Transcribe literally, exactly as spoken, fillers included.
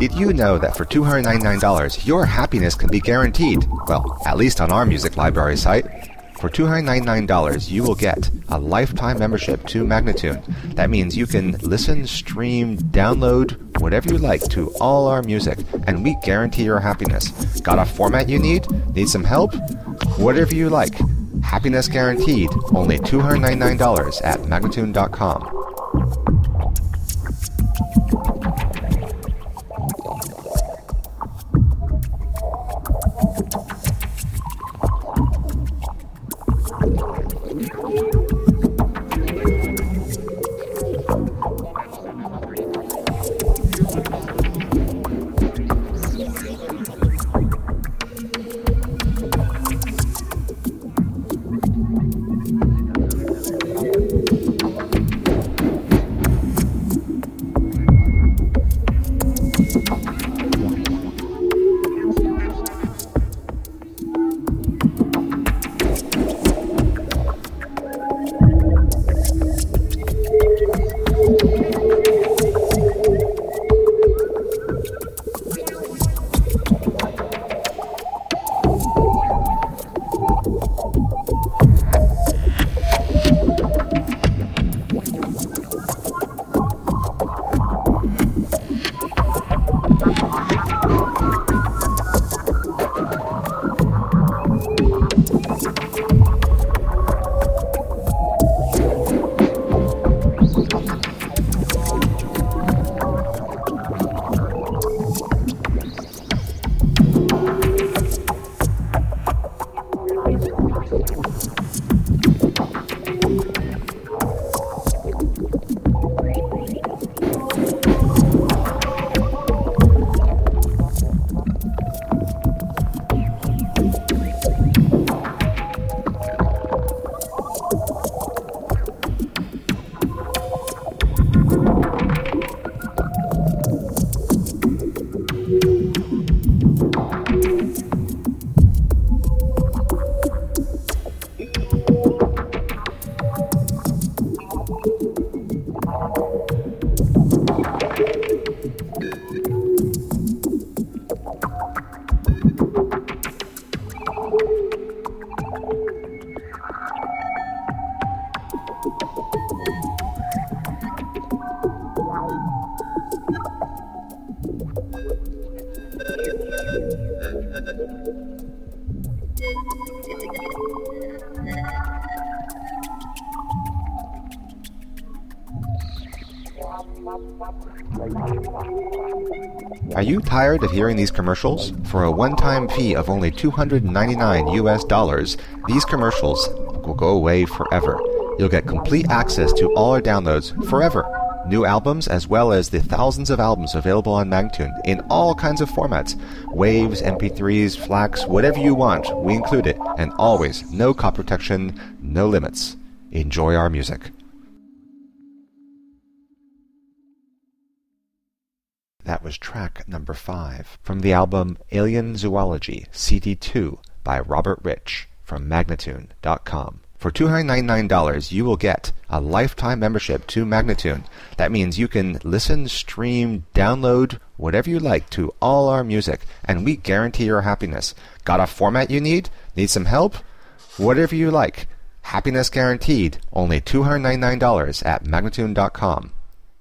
Did you know that for two hundred ninety-nine dollars, your happiness can be guaranteed? Well, at least on our music library site. For two hundred ninety-nine dollars, you will get a lifetime membership to Magnatune. That means you can listen, stream, download, whatever you like to all our music, and we guarantee your happiness. Got a format you need? Need some help? Whatever you like. Happiness guaranteed. Only two hundred ninety-nine dollars at Magnatune dot com. Are you tired of hearing these commercials? For a one-time fee of only two hundred ninety-nine U S dollars, these commercials will go away forever. You'll get complete access to all our downloads forever. New albums as well as the thousands of albums available on Magnatune in all kinds of formats. Waves, M P threes, FLACs, whatever you want, we include it. And always, no copy protection, no limits. Enjoy our music. That was track number five from the album Alien Zoology C D two by Robert Rich from Magnatune dot com. For two hundred ninety-nine dollars, you will get a lifetime membership to Magnatune. That means you can listen, stream, download, whatever you like to all our music, and we guarantee your happiness. Got a format you need? Need some help? Whatever you like. Happiness guaranteed. Only two hundred ninety-nine dollars at Magnatune dot com.